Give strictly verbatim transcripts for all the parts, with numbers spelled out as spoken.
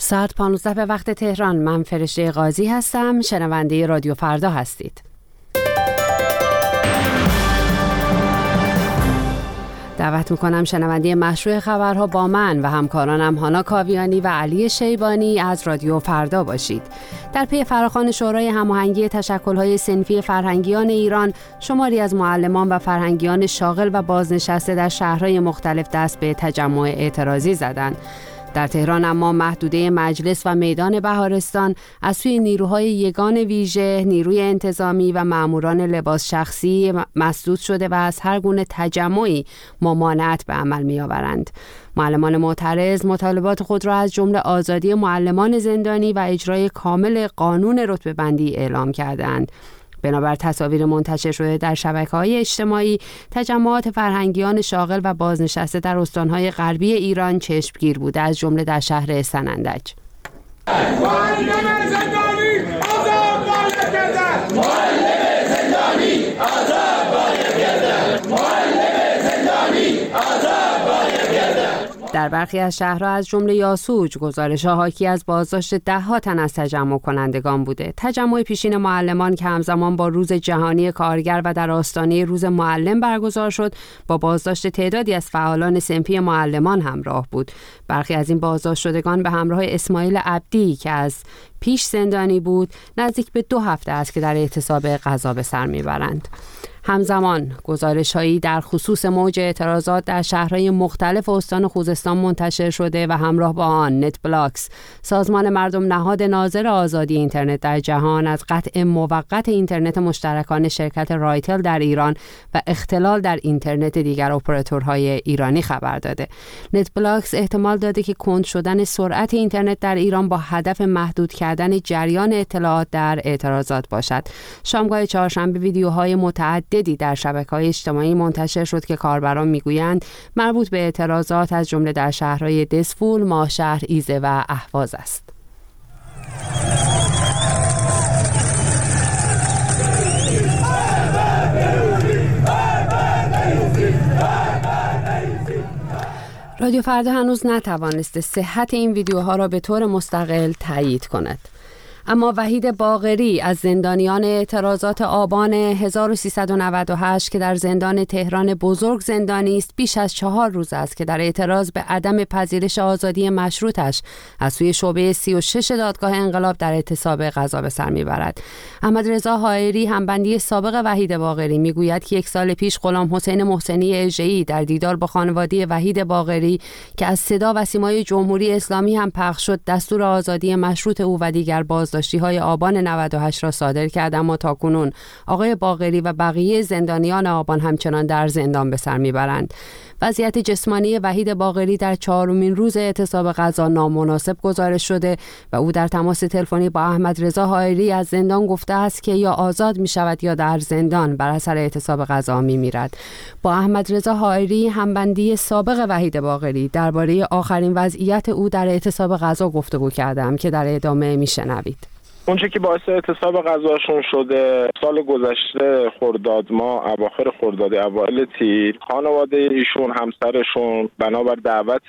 ساعت پانزده به وقت تهران. من فرشته قاضی هستم. شنونده رادیو فردا هستید. دعوت میکنم شنونده مشروع خبرها با من و همکارانم هانا کاویانی و علی شیبانی از رادیو فردا باشید. در پی فراخوان شورای هماهنگی تشکل‌های صنفی فرهنگیان ایران، شماری از معلمان و فرهنگیان شاغل و بازنشسته در شهرهای مختلف دست به تجمع اعتراضی زدند. در تهران اما محدوده مجلس و میدان بهارستان از سوی نیروهای یگان ویژه، نیروی انتظامی و ماموران لباس شخصی مسدود شده و از هر گونه تجمعی ممانعت به عمل می‌آورند. معلمان معترض مطالبات خود را از جمله آزادی معلمان زندانی و اجرای کامل قانون رتبه‌بندی اعلام کردند. بنابر تصاویر منتشر شده در شبکه‌های اجتماعی، تجمعات فرهنگیان شاغل و بازنشسته در استان‌های غربی ایران چشمگیر بوده، از جمله در شهر سنندج. معلم زندانی آزاد باید گردد. معلم زندانی آزاد باید گردد. معلم زندانی آزاد باید گردد. در برخی از شهرها از جمله یاسوج، گزارش‌ها حاکی از بازداشت ده‌ها تن از تجمع کنندگان بوده. تجمع پیشین معلمان که همزمان با روز جهانی کارگر و در آستانه روز معلم برگزار شد، با بازداشت تعدادی از فعالان صنفی معلمان همراه بود. برخی از این بازداشت شدگان به همراه اسماعیل عبدی که از پیش زندانی بود، نزدیک به دو هفته است که در اعتصاب قضا به سر میبرند. همزمان گزارش‌هایی در خصوص موج اعتراضات در شهرهای مختلف استان خوزستان منتشر شده و همراه با آن نت بلاکس، سازمان مردم نهاد ناظر آزادی اینترنت در جهان، از قطع موقت اینترنت مشترکان شرکت رایتل در ایران و اختلال در اینترنت دیگر اپراتورهای ایرانی خبر داده. نت بلاکس احتمال داده که کند شدن سرعت اینترنت در ایران با هدف محدود کردن جریان اطلاعات در اعتراضات باشد. شامگاه چهارشنبه ویدیوهای متعدد دیدی در شبکه‌های اجتماعی منتشر شد که کاربران میگویند مربوط به اعتراضات از جمله در شهرهای دسفول، ماشهر، ایزه و اهواز است. رادیو فردا هنوز نتوانسته صحت این ویدیوها را به طور مستقل تایید کند. اما وحید باقری از زندانیان اعتراضات آبان هزار و سیصد و نود و هشت که در زندان تهران بزرگ زندانی است، بیش از چهار روز است که در اعتراض به عدم پذیرش آزادی مشروطش از سوی شعبه سی و شش دادگاه انقلاب در اعتصاب قضا به سر میبرد. احمد رضا حائری، همبندی سابق وحید باقری، میگوید که یک سال پیش غلام حسین محسنی اژه‌ای در دیدار با خانواده وحید باقری که از صدا و سیمای جمهوری اسلامی هم پخش شد، دستور آزادی مشروط او و دیگر بازداشتی های آبان نود و هشت را صادر کرد، اما تاکنون آقای باقری و بقیه زندانیان آبان همچنان در زندان به سر میبرند. وضعیت جسمانی وحید باقری در چهارمین روز اعتصاب قضا نامناسب گزارش شده و او در تماس تلفنی با احمد رضا حائری از زندان گفته است که یا آزاد می شود یا در زندان بر اثر اعتصاب قضا می میرد. با احمد رضا حائری، همبندی سابق وحید باقری، درباره آخرین وضعیت او در اعتصاب قضا گفتگو کردم که در ادامه می شنوید. اونچه که باعث اعتصاب قضاشون شده، سال گذشته خرداد ماه، اواخر خرداد اوایل تیر، خانواده ایشون، همسرشون بنابر دعوت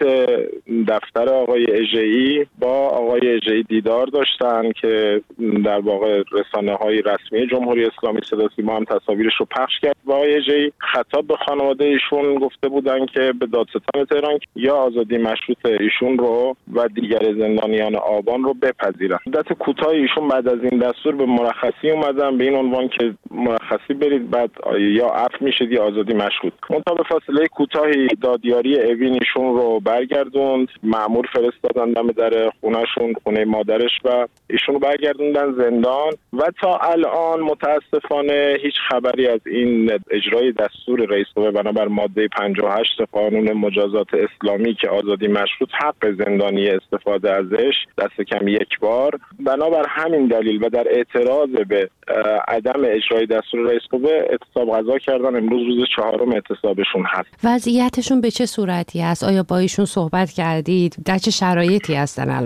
دفتر آقای اژه‌ای با آقای اژه‌ای دیدار داشتن که در واقع رسانه‌های رسمی جمهوری اسلامی صدا سیما هم تصاویرش رو پخش کرد. با آقای اژه‌ای خطاب به خانواده ایشون گفته بودن که به دادستان تهران یا آزادی مشروط ایشون رو و دیگر زندانیان آبان رو بپذیرن. مدت کوتاه ایشون بعد از این دستور به مرخصی اومدن به این عنوان که مرخصی برید، بعد یا عفو میشید یا آزادی مشروط. منتها به فاصله کوتاهی دادیاری اوین ایشون رو برگردوند، مأمور فرستادن دم در خونهشون، خونه مادرش، و ایشون رو برگردوندن زندان و تا الان متاسفانه هیچ خبری از این اجرای دستور رئیس جمهور بنابر ماده پنجاه و هشت قانون مجازات اسلامی که آزادی مشروط حق زندانی استفاده ازش دست کم یک بار، بنابر همین دلیل و در اعتراض به عدم اجرای دستور رئیس جمهور اعتصاب قضا کردن. امروز روز چهارم اعتصابشون هست. وضعیتشون به چه صورتی است؟ آیا با ایشون صحبت کردید؟ در چه شرایطی هستن الان؟ وحید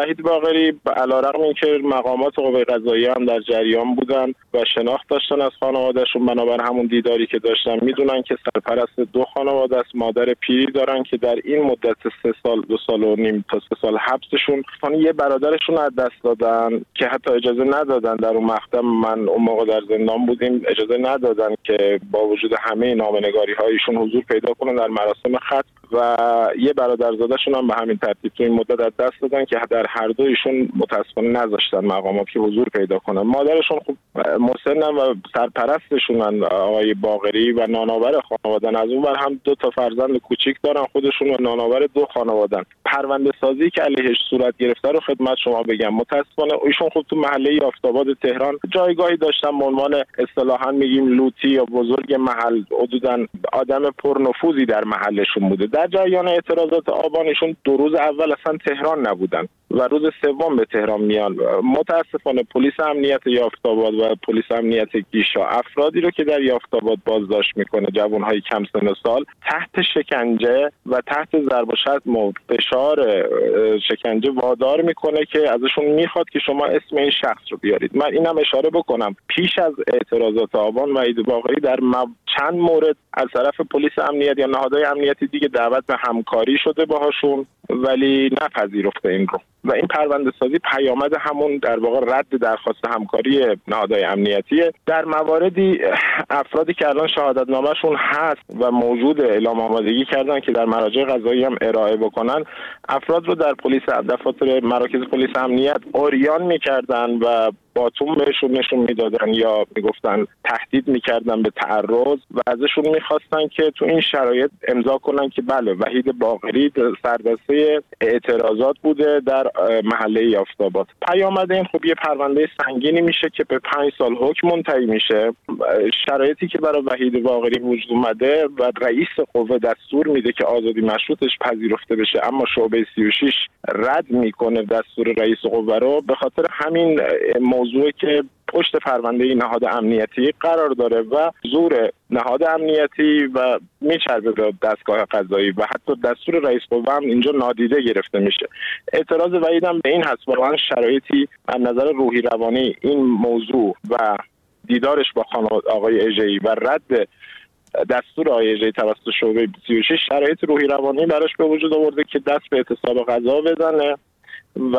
وحید باقری علیرغم اینکه مقامات قوه قضاییه هم در جریان بودن و شناخت داشتن از خانوادهشون، بنابر همون دیداری که داشتن میدونن که سرپرست دو خانواده است، مادر پیری دارن که در این مدت سه سال دو سال و نیم تا سه سال حبسشون یه برادرشون از دست دادن که حتی اجازه ندادن. در اون مقطع من اون موقع در زندان بودیم، اجازه ندادن که با وجود همه نامه‌نگاری هایشون حضور پیدا کنن در مراسم ختم و یه برادرزادهشون هم به همین ترتیب تو این مدت از دست دادن که در هر دویشون متاسفانه نذاشتن مقامات که حضور پیدا کنن. مادرشون خب مسنن و سرپرستشونن آقای باقری و نانآور خانواده‌ن. از اون ور هم دو تا فرزند کوچیک دارن خودشون و نانآور دو خانواده‌ن. پرونده سازی که علیهش صورت گرفته رو خدمت شما بگم. متاسفانه ایشون خب تو محله یافت‌آباد تهران جایگاهی داشتن به عنوان اصطلاحاً میگیم لوتی یا بزرگ محل، حدوداً آدم پرنفوذی در محلشون بوده. در جریان اعتراضات آبان ایشون دو روز اول اصلا تهران نبودن و روز سوم به تهران میان. متاسفانه پلیس امنیت یافت‌آباد و پلیس امنیت گیشا افرادی رو که در یافت‌آباد بازداشت میکنه، جوانهای کم سن و سال، تحت شکنجه و تحت ضرب و شتم و فشار شکنجه وادار میکنه که ازشون میخواد که شما اسم این شخص رو بیارید. من اینم اشاره بکنم پیش از اعتراضات آبان وحید باقری در مب... چند مورد از طرف پلیس امنیت یا نهادهای امنیتی دیگه دعوت به همکاری شده باهاشون ولی نپذیرفته این رو و این پرونده سازی پیامد همون در واقع رد درخواست همکاری نهادهای امنیتیه. در مواردی افرادی که الان شهادتنامه‌شون هست و موجود اعلام آمادگی کردن که در مراجع قضایی هم ارائه بکنن، افراد رو در پلیس دفاتر مراکز پلیس امنیت عریان می‌کردن و باتون بهشون نشون میدادن یا میگفتن تهدید میکردن به تعرض و ازشون میخواستن که تو این شرایط امضا کنن که بله وحید باقری سردسته اعتراضات بوده در محله یافت‌آباد. پیامد این خب یه پرونده سنگینی میشه که به پنج سال حکم منتهی میشه. شرایطی که برای وحید باقری وجود اومده و رئیس قوه دستور میده که آزادی مشروطش پذیرفته بشه اما شعبه سی و شش رد میکنه دستور رئیس قوه رو، به خاطر همین موضوعی که پشت پرونده نهاد امنیتی قرار داره و زور نهاد امنیتی و میچربه به دستگاه قضایی و حتی دستور رئیس قوه هم اینجا نادیده گرفته میشه. اعتراض وحید هم به این هست واقعا شرایطی از نظر روحی روانی این موضوع و دیدارش با خانم آقای اژه‌ای و رد دستور آقای اژه‌ای توسط شعبه سی و شش شرایط روحی روانی براش به وجود آورده که دست به اعتصاب قضا بزنه و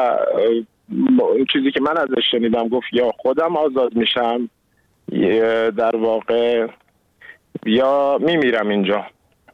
اون چیزی که من ازش شنیدم گفت یا خودم آزاد میشم در واقع یا میمیرم اینجا.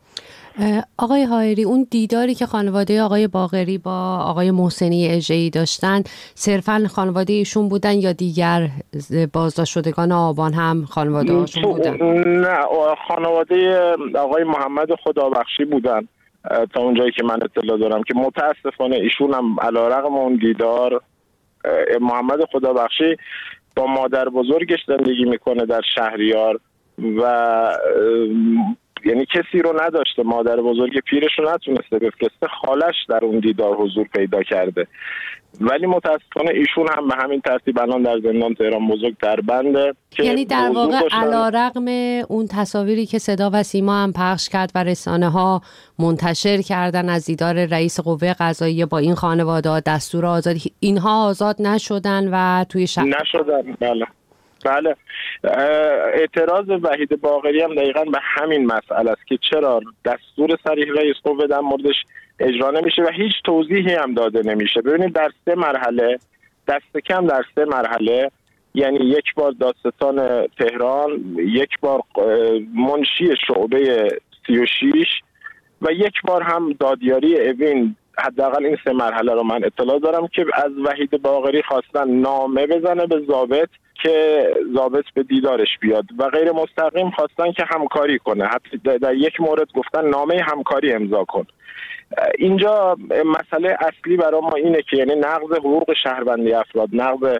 آقای حائری، اون دیداری که خانواده آقای باقری با آقای محسنی اژه‌ای داشتن صرفاً خانواده ایشون بودن یا دیگر بازداشت شدگان آبان هم خانواده هاشون بودن؟ نه، خانواده آقای محمد خدابخشی بودن تا اونجایی که من اطلاع دارم که متاسفانه ایشون هم علیرغم اون دیدار، محمد خدابخشی با مادر بزرگش زندگی میکنه در شهریار و یعنی کسی رو نداشته، مادر بزرگ پیرش رو نتونسته بفرسته، خالش در اون دیدار حضور پیدا کرده ولی متاسفانه ایشون هم به همین ترتیب الان در زندان تهران بزرگ در بنده. یعنی در واقع علیرغم اون تصاویری که صدا و سیما هم پخش کرد و رسانه ها منتشر کردن از دیدار رئیس قوه قضاییه با این خانواده دستور آزادی، اینها آزاد نشدن و توی شهر نشدن. بله بله. اعتراض وحید باقری هم دقیقاً به همین مسئله است که چرا دستور صریح رئیس قوه در موردش اجرا نمیشه و هیچ توضیحی هم داده نمیشه. ببینید در سه مرحله، دست کم در سه مرحله، یعنی یک بار دادستان تهران، یک بار منشی شعبه سی و شش و یک بار هم دادیاری اوین، حداقل این سه مرحله رو من اطلاع دارم که از وحید باقری خواستن نامه بزنه به ضابط که ضابط به دیدارش بیاد و غیر مستقیم خواستن که همکاری کنه. حتی در یک مورد گفتن نامه همکاری امضا کن. اینجا مسئله اصلی برای ما اینه که یعنی نقض حقوق شهروندی افراد، نقض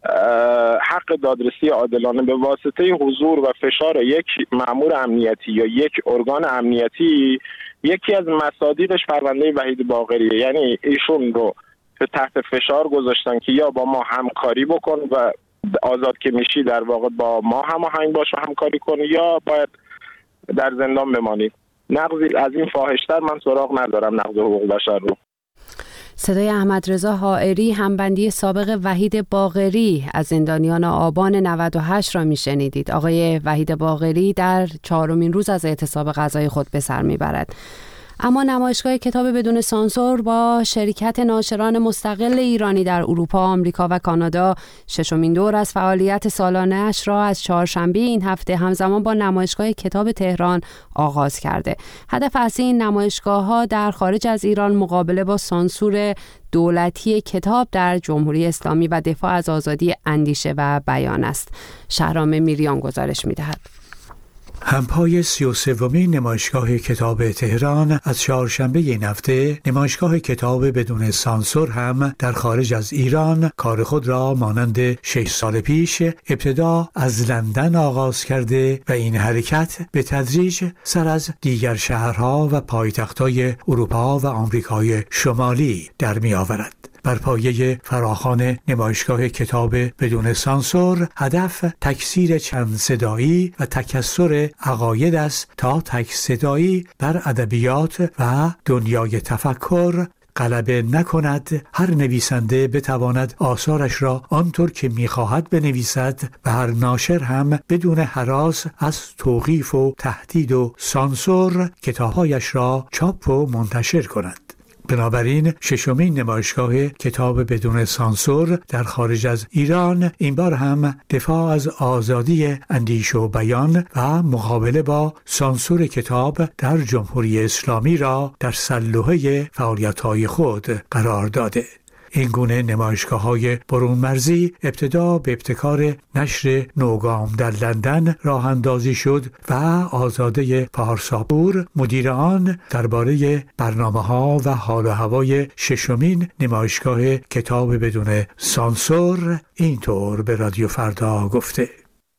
حق دادرسی عادلانه به واسطه حضور و فشار یک مأمور امنیتی یا یک ارگان امنیتی یکی از مصادیقش پرونده وحید باقریه. یعنی ایشون رو تحت فشار گذاشتن که یا با ما همکاری بکن و آزاد که میشی در واقع با ما هماهنگ باش و همکاری کن یا باید در زندان بمانی. نقضی از این فاحش‌تر من سراغ ندارم نقض حقوق بشر رو. صدای احمد رضا حائری، همبندی سابق وحید باقری از زندانیان آبان نود و هشت را میشنیدید. آقای وحید باقری در چهارمین روز از اعتصاب غذای خود به سر میبرد. اما نمایشگاه کتاب بدون سانسور با شرکت ناشران مستقل ایرانی در اروپا، آمریکا و کانادا ششمین دور از فعالیت سالانه‌اش را از چهارشنبه این هفته همزمان با نمایشگاه کتاب تهران آغاز کرده. هدف اصلی این نمایشگاه‌ها در خارج از ایران مقابله با سانسور دولتی کتاب در جمهوری اسلامی و دفاع از آزادی اندیشه و بیان است. شهرام میریان گزارش می‌دهد. همپای سی و سومین نمایشگاه کتاب تهران از چهارشنبه این هفته، نمایشگاه کتاب بدون سانسور هم در خارج از ایران کار خود را مانند شش سال پیش ابتدا از لندن آغاز کرده و این حرکت به تدریج سر از دیگر شهرها و پایتخت‌های اروپا و آمریکای شمالی در می آورد. بر پایه فراخوان نمایشگاه کتاب بدون سانسور، هدف تکثیر چند صدایی و تکثر عقاید است تا تک صدایی بر ادبیات و دنیای تفکر غلبه نکند. هر نویسنده بتواند آثارش را آنطور که می‌خواهد بنویسد و هر ناشر هم بدون هراس از توقیف و تهدید و سانسور کتاب‌هایش را چاپ و منتشر کند. بنابراین ششمین نمایشگاه کتاب بدون سانسور در خارج از ایران این بار هم دفاع از آزادی اندیشه و بیان و مقابله با سانسور کتاب در جمهوری اسلامی را در سلوحه فعالیت‌های خود قرار داده. این گونه نمایشگاه‌های برون مرزی ابتدا به ابتکار نشر نوگام در لندن راه اندازی شد و آزاده پارساپور مدیر آن درباره برنامه‌ها و حال و هوای ششمین نمایشگاه کتاب بدون سانسور اینطور به رادیو فردا گفته: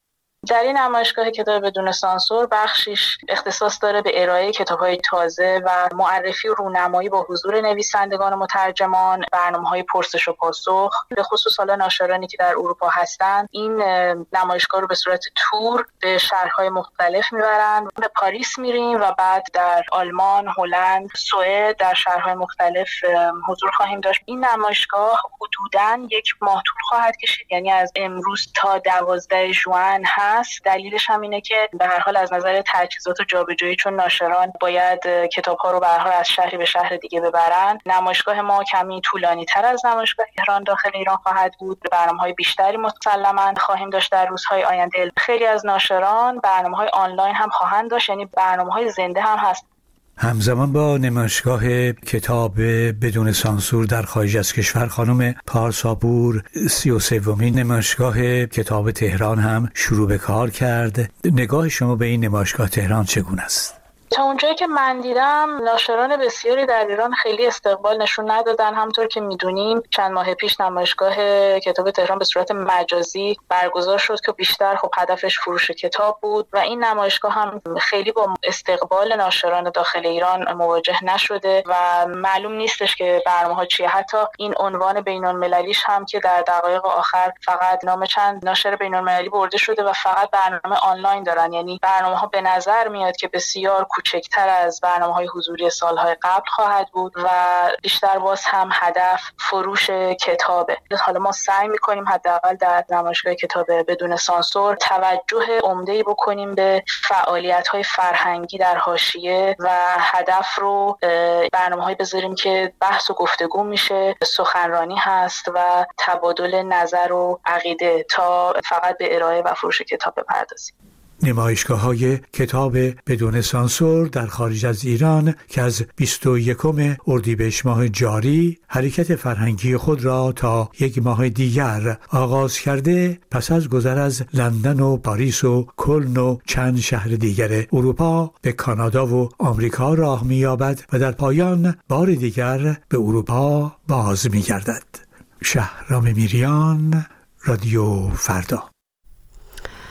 در این نمایشگاه کتاب بدون سانسور بخشیش اختصاص داره به ارائه کتاب‌های تازه و معرفی و رونمایی با حضور نویسندگان و مترجمان، برنامه‌های پرسش و پاسخ، به خصوص حالا ناشرانی که در اروپا هستن. این نمایشگاه رو به صورت تور به شهرهای مختلف میبرن. به پاریس میریم و بعد در آلمان، هلند، سوئد در شهرهای مختلف حضور خواهیم داشت. این نمایشگاه حدوداً یک ماه طول خواهد کشید، یعنی از امروز تا دوازده ژوئن هست. دلیلش هم اینه که به هر حال از نظر تجهیزات و جابجایی، چون ناشران باید کتاب‌ها رو به هر حال از شهری به شهر دیگه ببرن، نمایشگاه ما کمی طولانی تر از نمایشگاه تهران داخل ایران خواهد بود. برنامه‌های بیشتری مسلماً خواهیم داشت در روزهای آینده. خیلی از ناشران برنامه‌های آنلاین هم خواهند داشت، یعنی برنامه‌های زنده هم هست. همزمان با نمایشگاه کتاب بدون سانسور در خارج از کشور، خانم پارساپور سی و سومین نمایشگاه کتاب تهران هم شروع به کار کرد. نگاه شما به این نمایشگاه تهران چگونه است؟ تا اونجایی که من دیدم ناشران بسیاری در ایران خیلی استقبال نشون ندادن. همطور که میدونیم چند ماه پیش نمایشگاه کتاب تهران به صورت مجازی برگزار شد که بیشتر خب هدفش فروش کتاب بود و این نمایشگاه هم خیلی با استقبال ناشران داخل ایران مواجه نشده و معلوم نیستش که برنامه‌ها چیه. حتی این عنوان بین‌المللیش هم که در دقایق آخر فقط نام چند ناشر بین‌المللی برده شده و فقط برنامه آنلاین دارن، یعنی برنامه‌ها به نظر میاد که بسیار کوچکتر از برنامه‌های حضوری سال‌های قبل خواهد بود و بیشتر باز هم هدف فروش کتابه. حالا ما سعی می‌کنیم حداقل در نمایشگاه کتاب بدون سانسور توجه عمده‌ای بکنیم به فعالیت‌های فرهنگی در حاشیه و هدف رو برنامه‌هایی بذاریم که بحث و گفتگو میشه، سخنرانی هست و تبادل نظر و عقیده تا فقط به ارائه و فروش کتاب بپردازیم. نمایشگاه‌های کتاب بدون سانسور در خارج از ایران که از بیست و یکم اردیبهشت ماه جاری حرکت فرهنگی خود را تا یک ماه دیگر آغاز کرده، پس از گذر از لندن و پاریس و کلن و چند شهر دیگر اروپا به کانادا و آمریکا راه می‌یابد و در پایان بار دیگر به اروپا باز می‌گردد. شهرام میریان، رادیو فردا.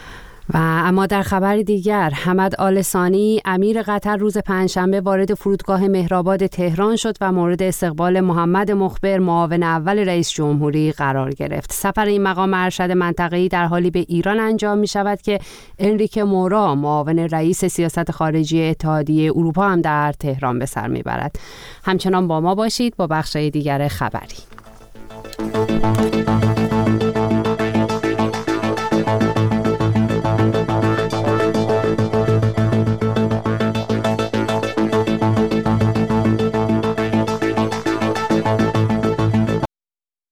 و اما در خبر دیگر، حمد آل ثانی امیر قطر روز پنجشنبه وارد فرودگاه مهرآباد تهران شد و مورد استقبال محمد مخبر معاون اول رئیس جمهوری قرار گرفت. سفر این مقام ارشد منطقه‌ای در حالی به ایران انجام می شود که انریکه مورا معاون رئیس سیاست خارجی اتحادیه اروپا هم در تهران به سر می برد. همچنان با ما باشید با بخش دیگر خبری.